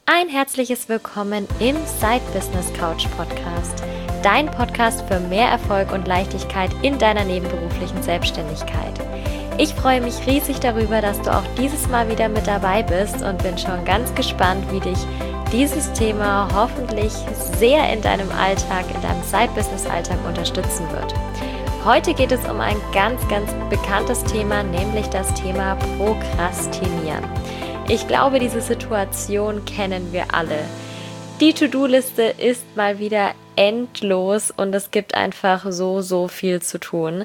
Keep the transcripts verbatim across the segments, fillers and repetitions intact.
Ein herzliches Willkommen im Side Business Couch Podcast, dein Podcast für mehr Erfolg und Leichtigkeit in deiner nebenberuflichen Selbstständigkeit. Ich freue mich riesig darüber, dass du auch dieses Mal wieder mit dabei bist und bin schon ganz gespannt, wie dich dieses Thema hoffentlich sehr in deinem Alltag, in deinem Side Business Alltag unterstützen wird. Heute geht es um ein ganz, ganz bekanntes Thema, nämlich das Thema Prokrastinieren. Ich glaube, diese Situation kennen wir alle. Die To-Do-Liste ist mal wieder endlos und es gibt einfach so, so viel zu tun.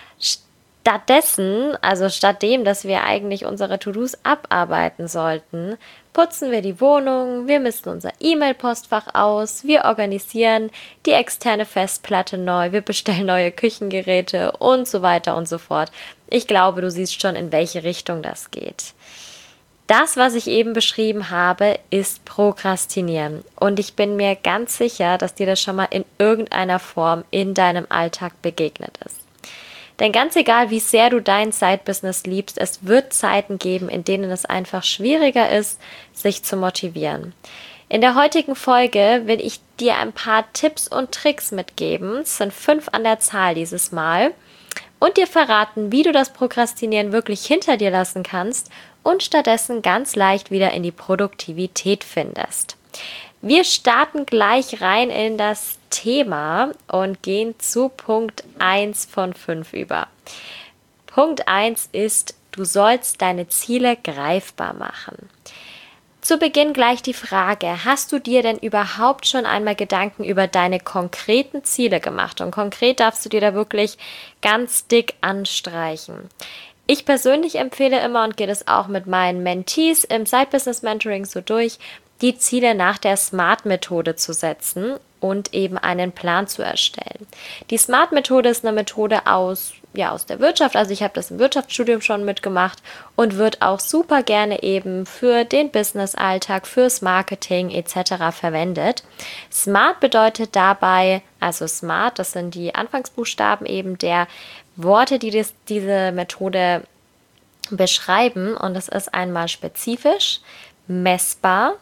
Stattdessen, also statt dem, dass wir eigentlich unsere To-Dos abarbeiten sollten, putzen wir die Wohnung, wir misten unser E-Mail-Postfach aus, wir organisieren die externe Festplatte neu, wir bestellen neue Küchengeräte und so weiter und so fort. Ich glaube, du siehst schon, in welche Richtung das geht. Das, was ich eben beschrieben habe, ist Prokrastinieren. Und ich bin mir ganz sicher, dass dir das schon mal in irgendeiner Form in deinem Alltag begegnet ist. Denn ganz egal, wie sehr du dein Side-Business liebst, es wird Zeiten geben, in denen es einfach schwieriger ist, sich zu motivieren. In der heutigen Folge will ich dir ein paar Tipps und Tricks mitgeben. Es sind fünf an der Zahl dieses Mal. Und dir verraten, wie du das Prokrastinieren wirklich hinter dir lassen kannst und stattdessen ganz leicht wieder in die Produktivität findest. Wir starten gleich rein in das Thema und gehen zu Punkt eins von fünf über. Punkt eins ist, du sollst deine Ziele greifbar machen. Zu Beginn gleich die Frage, hast du dir denn überhaupt schon einmal Gedanken über deine konkreten Ziele gemacht? Und konkret darfst du dir da wirklich ganz dick anstreichen. Ich persönlich empfehle immer und gehe das auch mit meinen Mentees im Side Business Mentoring so durch, die Ziele nach der SMART-Methode zu setzen und eben einen Plan zu erstellen. Die SMART-Methode ist eine Methode aus, ja, aus der Wirtschaft, also ich habe das im Wirtschaftsstudium schon mitgemacht und wird auch super gerne eben für den Business-Alltag, fürs Marketing et cetera verwendet. SMART bedeutet dabei, also SMART, das sind die Anfangsbuchstaben eben der Worte, die das, diese Methode beschreiben, und das ist einmal spezifisch, messbar,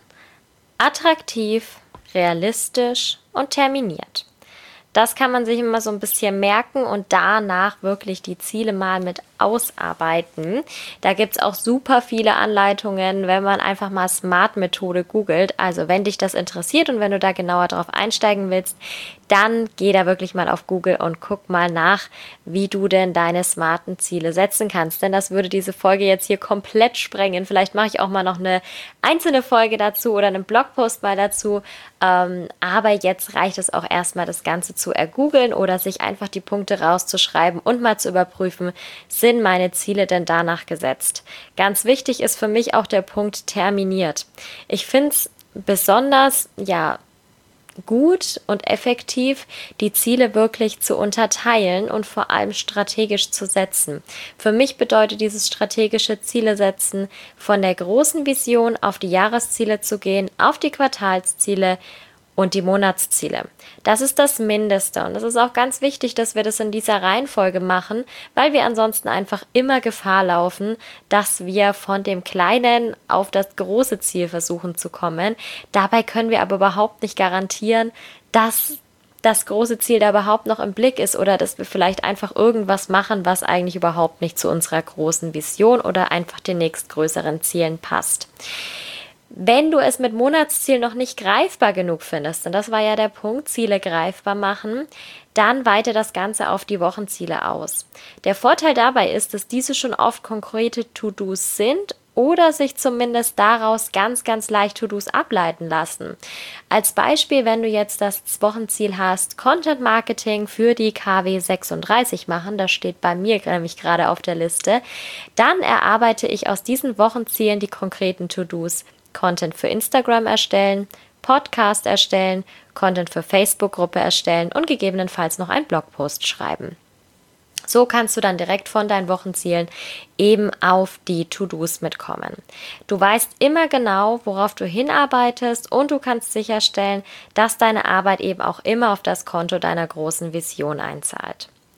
attraktiv, realistisch und terminiert. Das kann man sich immer so ein bisschen merken und danach wirklich die Ziele mal mit ausarbeiten. Da gibt es auch super viele Anleitungen, wenn man einfach mal SMART-Methode googelt. Also wenn dich das interessiert und wenn du da genauer drauf einsteigen willst, dann geh da wirklich mal auf Google und guck mal nach, wie du denn deine smarten Ziele setzen kannst. Denn das würde diese Folge jetzt hier komplett sprengen. Vielleicht mache ich auch mal noch eine einzelne Folge dazu oder einen Blogpost mal dazu. Ähm, aber jetzt reicht es auch erstmal, das Ganze zu ergoogeln oder sich einfach die Punkte rauszuschreiben und mal zu überprüfen, sind meine Ziele denn danach gesetzt? Ganz wichtig ist für mich auch der Punkt terminiert. Ich finde es besonders, ja, gut und effektiv, die Ziele wirklich zu unterteilen und vor allem strategisch zu setzen. Für mich bedeutet dieses strategische Ziele setzen, von der großen Vision auf die Jahresziele zu gehen, auf die Quartalsziele und die Monatsziele. Das ist das Mindeste und es ist auch ganz wichtig, dass wir das in dieser Reihenfolge machen, weil wir ansonsten einfach immer Gefahr laufen, dass wir von dem kleinen auf das große Ziel versuchen zu kommen. Dabei können wir aber überhaupt nicht garantieren, dass das große Ziel da überhaupt noch im Blick ist oder dass wir vielleicht einfach irgendwas machen, was eigentlich überhaupt nicht zu unserer großen Vision oder einfach den nächstgrößeren Zielen passt. Wenn du es mit Monatszielen noch nicht greifbar genug findest, und das war ja der Punkt, Ziele greifbar machen, dann weite das Ganze auf die Wochenziele aus. Der Vorteil dabei ist, dass diese schon oft konkrete To-Dos sind oder sich zumindest daraus ganz, ganz leicht To-Dos ableiten lassen. Als Beispiel, wenn du jetzt das Wochenziel hast, Content Marketing für die K W sechsunddreißig machen, das steht bei mir nämlich gerade auf der Liste, dann erarbeite ich aus diesen Wochenzielen die konkreten To-Dos. Content für Instagram erstellen, Podcast erstellen, Content für Facebook-Gruppe erstellen und gegebenenfalls noch einen Blogpost schreiben. So kannst du dann direkt von deinen Wochenzielen eben auf die To-Dos mitkommen. Du weißt immer genau, worauf du hinarbeitest und du kannst sicherstellen, dass deine Arbeit eben auch immer auf das Konto deiner großen Vision einzahlt.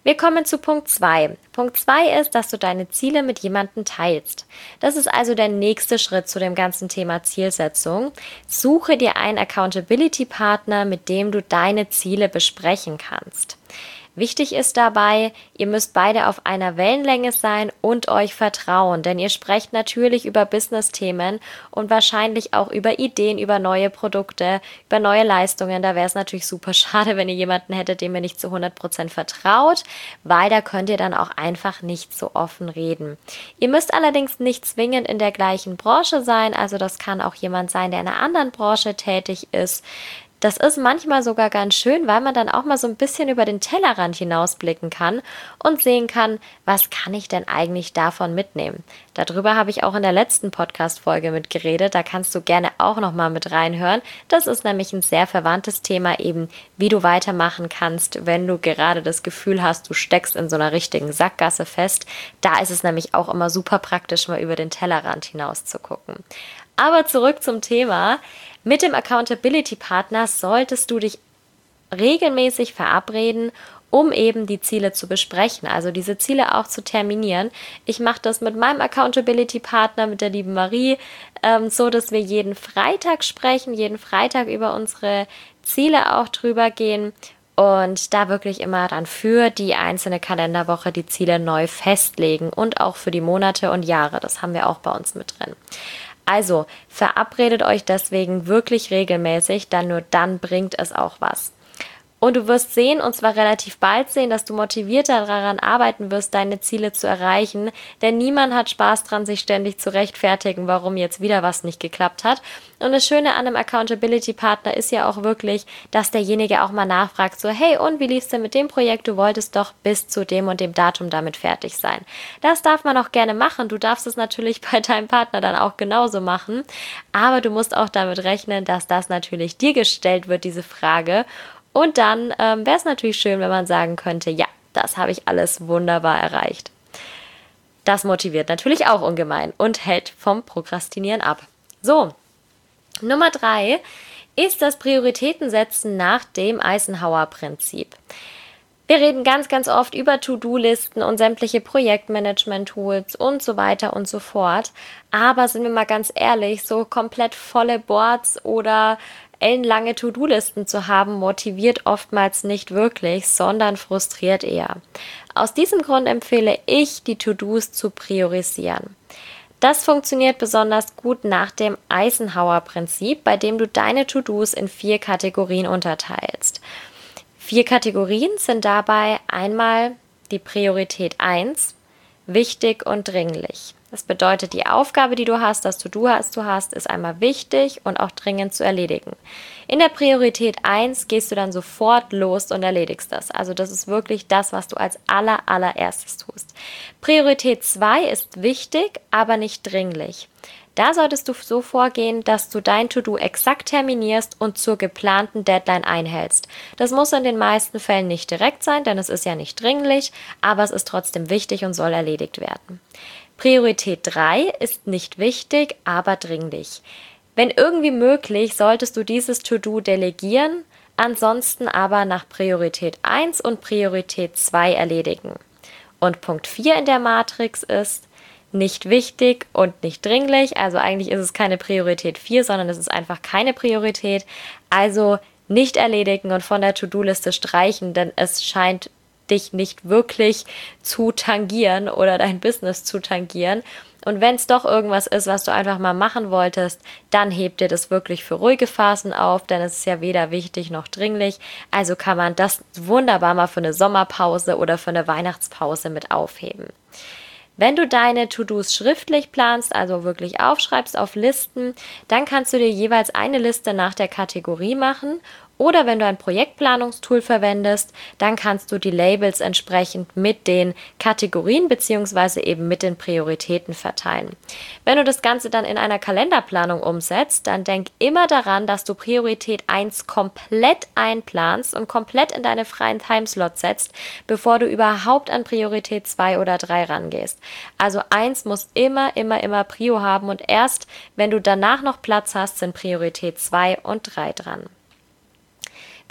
Wir kommen zu Punkt zwei. Punkt zwei ist, dass du deine Ziele mit jemandem teilst. Das ist also der nächste Schritt zu dem ganzen Thema Zielsetzung. Suche dir einen Accountability-Partner, mit dem du deine Ziele besprechen kannst. Wichtig ist dabei, ihr müsst beide auf einer Wellenlänge sein und euch vertrauen, denn ihr sprecht natürlich über Business-Themen und wahrscheinlich auch über Ideen, über neue Produkte, über neue Leistungen. Da wäre es natürlich super schade, wenn ihr jemanden hättet, dem ihr nicht zu hundert Prozent vertraut, weil da könnt ihr dann auch einfach nicht so offen reden. Ihr müsst allerdings nicht zwingend in der gleichen Branche sein, also das kann auch jemand sein, der in einer anderen Branche tätig ist. Das ist manchmal sogar ganz schön, weil man dann auch mal so ein bisschen über den Tellerrand hinausblicken kann und sehen kann, was kann ich denn eigentlich davon mitnehmen. Darüber habe ich auch in der letzten Podcast-Folge mitgeredet, da kannst du gerne auch nochmal mit reinhören. Das ist nämlich ein sehr verwandtes Thema eben, wie du weitermachen kannst, wenn du gerade das Gefühl hast, du steckst in so einer richtigen Sackgasse fest. Da ist es nämlich auch immer super praktisch, mal über den Tellerrand hinaus zu gucken. Aber zurück zum Thema. Mit dem Accountability-Partner solltest du dich regelmäßig verabreden, um eben die Ziele zu besprechen, also diese Ziele auch zu terminieren. Ich mache das mit meinem Accountability-Partner, mit der lieben Marie, ähm, so, dass wir jeden Freitag sprechen, jeden Freitag über unsere Ziele auch drüber gehen und da wirklich immer dann für die einzelne Kalenderwoche die Ziele neu festlegen und auch für die Monate und Jahre. Das haben wir auch bei uns mit drin. Also verabredet euch deswegen wirklich regelmäßig, denn nur dann bringt es auch was. Und du wirst sehen, und zwar relativ bald sehen, dass du motivierter daran arbeiten wirst, deine Ziele zu erreichen. Denn niemand hat Spaß dran, sich ständig zu rechtfertigen, warum jetzt wieder was nicht geklappt hat. Und das Schöne an einem Accountability-Partner ist ja auch wirklich, dass derjenige auch mal nachfragt, so hey, und wie lief's denn mit dem Projekt? Du wolltest doch bis zu dem und dem Datum damit fertig sein. Das darf man auch gerne machen. Du darfst es natürlich bei deinem Partner dann auch genauso machen. Aber du musst auch damit rechnen, dass das natürlich dir gestellt wird, diese Frage. Und dann ähm, wäre es natürlich schön, wenn man sagen könnte, ja, das habe ich alles wunderbar erreicht. Das motiviert natürlich auch ungemein und hält vom Prokrastinieren ab. So, Nummer drei ist das Prioritätensetzen nach dem Eisenhower-Prinzip. Wir reden ganz, ganz oft über To-Do-Listen und sämtliche Projektmanagement-Tools und so weiter und so fort. Aber sind wir mal ganz ehrlich, so komplett volle Boards oder ellenlange To-Do-Listen zu haben, motiviert oftmals nicht wirklich, sondern frustriert eher. Aus diesem Grund empfehle ich, die To-Dos zu priorisieren. Das funktioniert besonders gut nach dem Eisenhower-Prinzip, bei dem du deine To-Dos in vier Kategorien unterteilst. Vier Kategorien sind dabei einmal die Priorität eins, wichtig und dringlich. Das bedeutet, die Aufgabe, die du hast, das To-Do, das du hast, ist einmal wichtig und auch dringend zu erledigen. In der Priorität eins gehst du dann sofort los und erledigst das. Also das ist wirklich das, was du als aller, allererstes tust. Priorität zwei ist wichtig, aber nicht dringlich. Da solltest du so vorgehen, dass du dein To-Do exakt terminierst und zur geplanten Deadline einhältst. Das muss in den meisten Fällen nicht direkt sein, denn es ist ja nicht dringlich, aber es ist trotzdem wichtig und soll erledigt werden. Priorität drei ist nicht wichtig, aber dringlich. Wenn irgendwie möglich, solltest du dieses To-Do delegieren, ansonsten aber nach Priorität eins und Priorität zwei erledigen. Und Punkt vier in der Matrix ist nicht wichtig und nicht dringlich, also eigentlich ist es keine Priorität vier, sondern es ist einfach keine Priorität, also nicht erledigen und von der To-Do-Liste streichen, denn es scheint dich nicht wirklich zu tangieren oder dein Business zu tangieren. Und wenn es doch irgendwas ist, was du einfach mal machen wolltest, dann heb dir das wirklich für ruhige Phasen auf, denn es ist ja weder wichtig noch dringlich. Also kann man das wunderbar mal für eine Sommerpause oder für eine Weihnachtspause mit aufheben. Wenn du deine To-Dos schriftlich planst, also wirklich aufschreibst auf Listen, dann kannst du dir jeweils eine Liste nach der Kategorie machen. Oder wenn du ein Projektplanungstool verwendest, dann kannst du die Labels entsprechend mit den Kategorien bzw. eben mit den Prioritäten verteilen. Wenn du das Ganze dann in einer Kalenderplanung umsetzt, dann denk immer daran, dass du Priorität eins komplett einplanst und komplett in deine freien Timeslots setzt, bevor du überhaupt an Priorität zwei oder drei rangehst. Also eins muss immer, immer, immer Prio haben und erst, wenn du danach noch Platz hast, sind Priorität zwei und drei dran.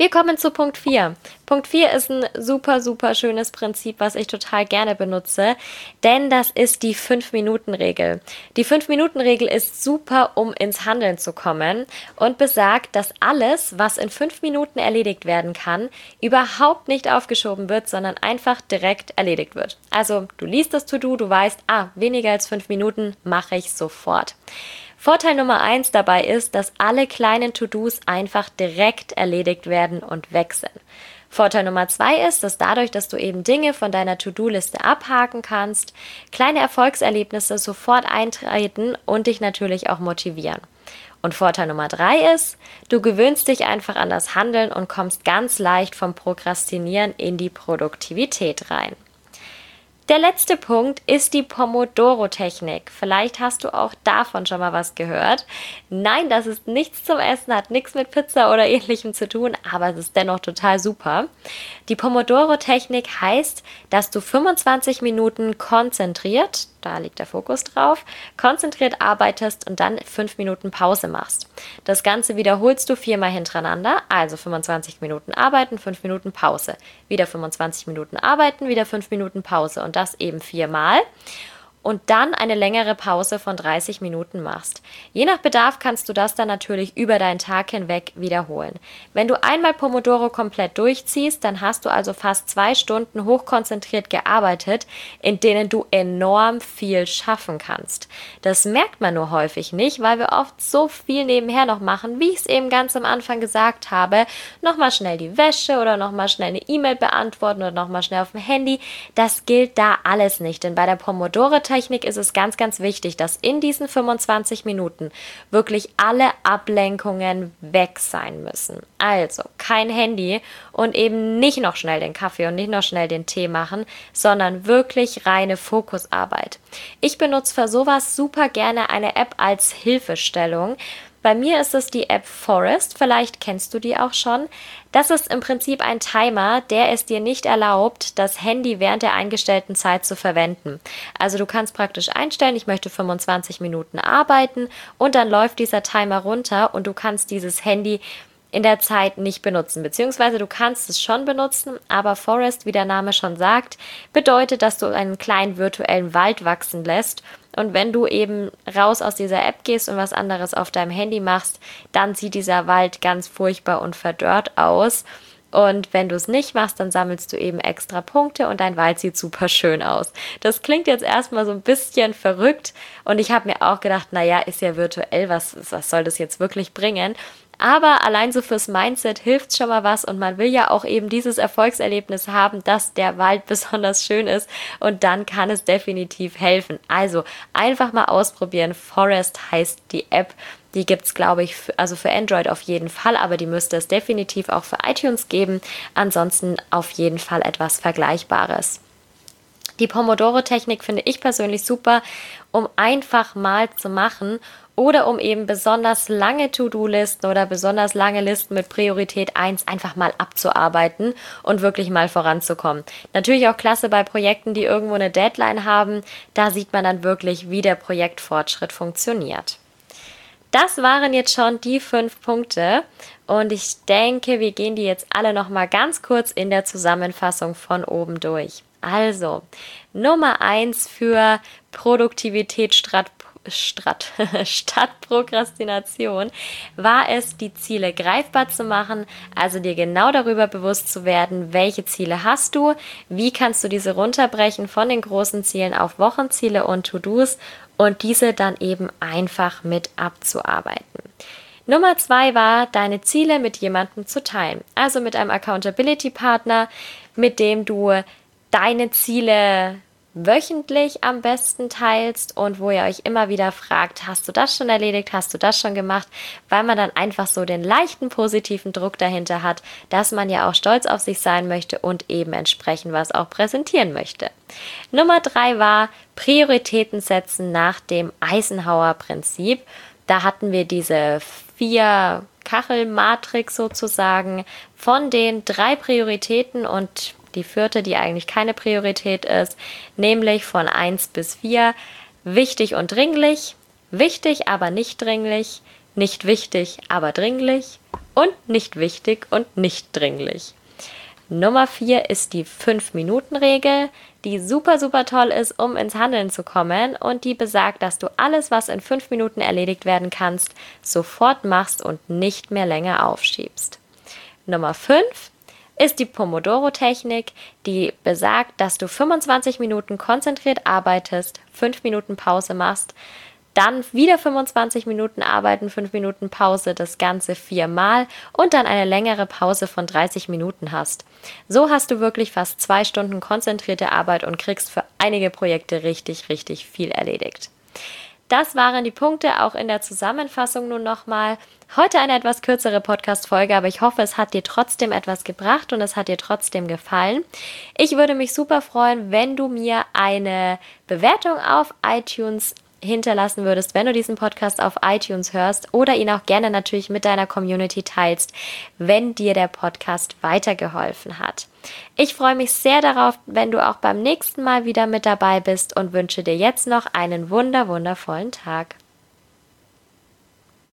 Wir kommen zu Punkt vier. Punkt vier ist ein super, super schönes Prinzip, was ich total gerne benutze, denn das ist die fünf Minuten Regel. Die fünf Minuten Regel ist super, um ins Handeln zu kommen und besagt, dass alles, was in fünf Minuten erledigt werden kann, überhaupt nicht aufgeschoben wird, sondern einfach direkt erledigt wird. Also du liest das To-Do, du weißt, ah, weniger als fünf Minuten mache ich sofort. Vorteil Nummer eins dabei ist, dass alle kleinen To-Dos einfach direkt erledigt werden und weg sind. Vorteil Nummer zwei ist, dass dadurch, dass du eben Dinge von deiner To-Do-Liste abhaken kannst, kleine Erfolgserlebnisse sofort eintreten und dich natürlich auch motivieren. Und Vorteil Nummer drei ist, du gewöhnst dich einfach an das Handeln und kommst ganz leicht vom Prokrastinieren in die Produktivität rein. Der letzte Punkt ist die Pomodoro-Technik. Vielleicht hast du auch davon schon mal was gehört. Nein, das ist nichts zum Essen, hat nichts mit Pizza oder Ähnlichem zu tun, aber es ist dennoch total super. Die Pomodoro-Technik heißt, dass du fünfundzwanzig Minuten konzentriert, da liegt der Fokus drauf, konzentriert arbeitest und dann fünf Minuten Pause machst. Das Ganze wiederholst du viermal hintereinander, also fünfundzwanzig Minuten arbeiten, fünf Minuten Pause. Wieder fünfundzwanzig Minuten arbeiten, wieder fünf Minuten Pause und das eben viermal. Und dann eine längere Pause von dreißig Minuten machst. Je nach Bedarf kannst du das dann natürlich über deinen Tag hinweg wiederholen. Wenn du einmal Pomodoro komplett durchziehst, dann hast du also fast zwei Stunden hochkonzentriert gearbeitet, in denen du enorm viel schaffen kannst. Das merkt man nur häufig nicht, weil wir oft so viel nebenher noch machen, wie ich es eben ganz am Anfang gesagt habe. Nochmal schnell die Wäsche oder nochmal schnell eine E-Mail beantworten oder nochmal schnell auf dem Handy. Das gilt da alles nicht, denn bei der Pomodoro Technik ist es ganz, ganz wichtig, dass in diesen fünfundzwanzig Minuten wirklich alle Ablenkungen weg sein müssen. Also kein Handy und eben nicht noch schnell den Kaffee und nicht noch schnell den Tee machen, sondern wirklich reine Fokusarbeit. Ich benutze für sowas super gerne eine App als Hilfestellung. Bei mir ist es die App Forest, vielleicht kennst du die auch schon. Das ist im Prinzip ein Timer, der es dir nicht erlaubt, das Handy während der eingestellten Zeit zu verwenden. Also du kannst praktisch einstellen, ich möchte fünfundzwanzig Minuten arbeiten und dann läuft dieser Timer runter und du kannst dieses Handy in der Zeit nicht benutzen, beziehungsweise du kannst es schon benutzen, aber Forest, wie der Name schon sagt, bedeutet, dass du einen kleinen virtuellen Wald wachsen lässt. Und wenn du eben raus aus dieser App gehst und was anderes auf deinem Handy machst, dann sieht dieser Wald ganz furchtbar und verdorrt aus. Und wenn du es nicht machst, dann sammelst du eben extra Punkte und dein Wald sieht super schön aus. Das klingt jetzt erstmal so ein bisschen verrückt und ich habe mir auch gedacht, naja, ist ja virtuell, was, was soll das jetzt wirklich bringen? Aber allein so fürs Mindset hilft schon mal was und man will ja auch eben dieses Erfolgserlebnis haben, dass der Wald besonders schön ist und dann kann es definitiv helfen. Also einfach mal ausprobieren. Forest heißt die App. Die gibt es, glaube ich, für, also für Android auf jeden Fall, aber die müsste es definitiv auch für iTunes geben. Ansonsten auf jeden Fall etwas Vergleichbares. Die Pomodoro-Technik finde ich persönlich super, um einfach mal zu machen oder um eben besonders lange To-Do-Listen oder besonders lange Listen mit Priorität eins einfach mal abzuarbeiten und wirklich mal voranzukommen. Natürlich auch klasse bei Projekten, die irgendwo eine Deadline haben. Da sieht man dann wirklich, wie der Projektfortschritt funktioniert. Das waren jetzt schon die fünf Punkte und ich denke, wir gehen die jetzt alle nochmal ganz kurz in der Zusammenfassung von oben durch. Also, Nummer eins für Produktivität statt, statt, statt Prokrastination war es, die Ziele greifbar zu machen, also dir genau darüber bewusst zu werden, welche Ziele hast du, wie kannst du diese runterbrechen von den großen Zielen auf Wochenziele und To-Dos und diese dann eben einfach mit abzuarbeiten. Nummer zwei war, deine Ziele mit jemandem zu teilen, also mit einem Accountability-Partner, mit dem du deine Ziele wöchentlich am besten teilst und wo ihr euch immer wieder fragt, hast du das schon erledigt, hast du das schon gemacht, weil man dann einfach so den leichten positiven Druck dahinter hat, dass man ja auch stolz auf sich sein möchte und eben entsprechend was auch präsentieren möchte. Nummer drei war Prioritäten setzen nach dem Eisenhower-Prinzip. Da hatten wir diese vier Kachelmatrix sozusagen von den drei Prioritäten und die vierte, die eigentlich keine Priorität ist, nämlich von eins bis vier, wichtig und dringlich, wichtig, aber nicht dringlich, nicht wichtig, aber dringlich und nicht wichtig und nicht dringlich. Nummer vier ist die fünf Minuten Regel, die super, super toll ist, um ins Handeln zu kommen und die besagt, dass du alles, was in fünf Minuten erledigt werden kannst, sofort machst und nicht mehr länger aufschiebst. Nummer fünf ist die Pomodoro-Technik, die besagt, dass du fünfundzwanzig Minuten konzentriert arbeitest, fünf Minuten Pause machst, dann wieder fünfundzwanzig Minuten arbeiten, fünf Minuten Pause, das Ganze viermal und dann eine längere Pause von dreißig Minuten hast. So hast du wirklich fast zwei Stunden konzentrierte Arbeit und kriegst für einige Projekte richtig, richtig viel erledigt. Das waren die Punkte auch in der Zusammenfassung nun nochmal. Heute eine etwas kürzere Podcast-Folge, aber ich hoffe, es hat dir trotzdem etwas gebracht und es hat dir trotzdem gefallen. Ich würde mich super freuen, wenn du mir eine Bewertung auf iTunes hinterlassen würdest, wenn du diesen Podcast auf iTunes hörst oder ihn auch gerne natürlich mit deiner Community teilst, wenn dir der Podcast weitergeholfen hat. Ich freue mich sehr darauf, wenn du auch beim nächsten Mal wieder mit dabei bist und wünsche dir jetzt noch einen wunder, wundervollen Tag.